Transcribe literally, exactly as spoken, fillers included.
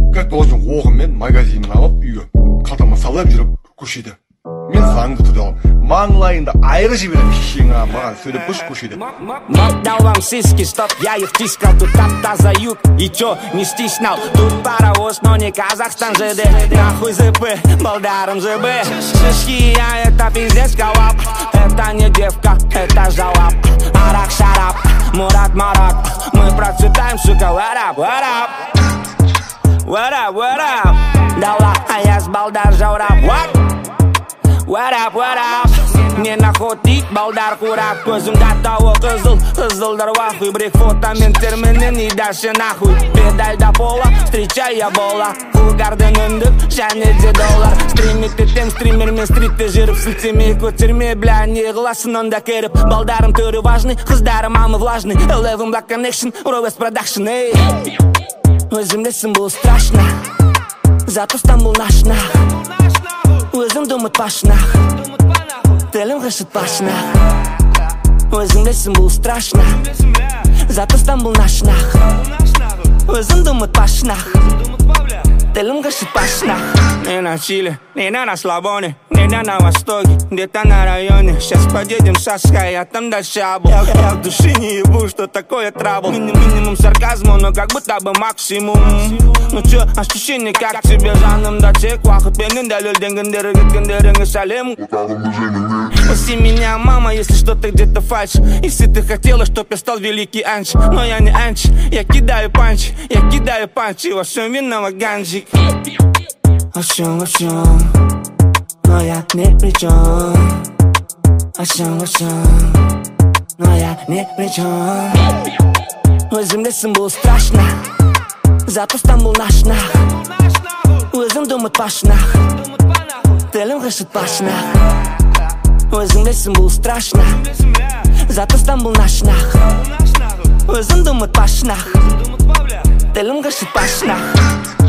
Должен оғымен магазинін алып үйге қалтама салып жүріп көшеде. Мен заңды тұдалым. Маңлайында айры жіберем шешеңа маған сөйлеп көш көшеде. Мап дал вам сиськи, чтоб я их тискал. Тут там-то юг, и чё не стеснял. Тут паровоз, но не Казахстан ЖД. Нахуй ЗП, балдаром ЖБ. Шишки, я это пиздец коллап. Это не девка, это жалап. Арак шарап, Мурат Марат. Мы процветаем, сука, what up, what up. What up, what up? Дала, а я с балдар жаурап. What? What up, what up? Не находить балдар курап. Көзімді тауы қызыл, қызылдар вахуй. Брик фотомен терминен и дальше нахуй. Педаль до пола, встречай я бола. Кулгардың үндік, және де доллар. Стримит етем стримермен стритті жүріп. Сілтеме көтерме, бля, не қыласын онда керіп. Балдарым түрі важный, қыздарым амы влажный. Eleven Black Connection, Ровес Production, эй. Өзімдесін бұл страшно, зато Стамбул наш нах. Өзім думат пашнах, тілім ғышыт пашнах. Өзімдесін бұл страшно, зато Стамбул наш нах. Өзім думат пашнах, тілім ғышыт пашнах. Не на Чили, не на расслабоне, не на востоке, где-то на районе. Сейчас подъедем с Аской, а там дальше абу. Я, я в душе не ебу, что такое трабл. Мини Минимум сарказма, но как будто бы максимум. Ну чё, ощущение как тебе жанымда тек. Уақыт пенен дәлелденгендері кеткендеріңе сәлем. Спаси меня, мама, если что-то где-то фальш. Если ты хотела, чтоб я стал великий анч. Но я не анч, я кидаю панч. Я кидаю панч, и во всем виноват ганжик. Во всем, во всем, но я ни при чем. Во всем, во всем, но я ни при чем. Өзімдесін бұл страшно, зато Стамбул наш нах. Өзім думат пашнах, тілім ғышыт пашнах. Өзімдесін бұл страшно, зато Стамбул наш нах. Өзім думат пашнах, тілім ғышыт пашнах.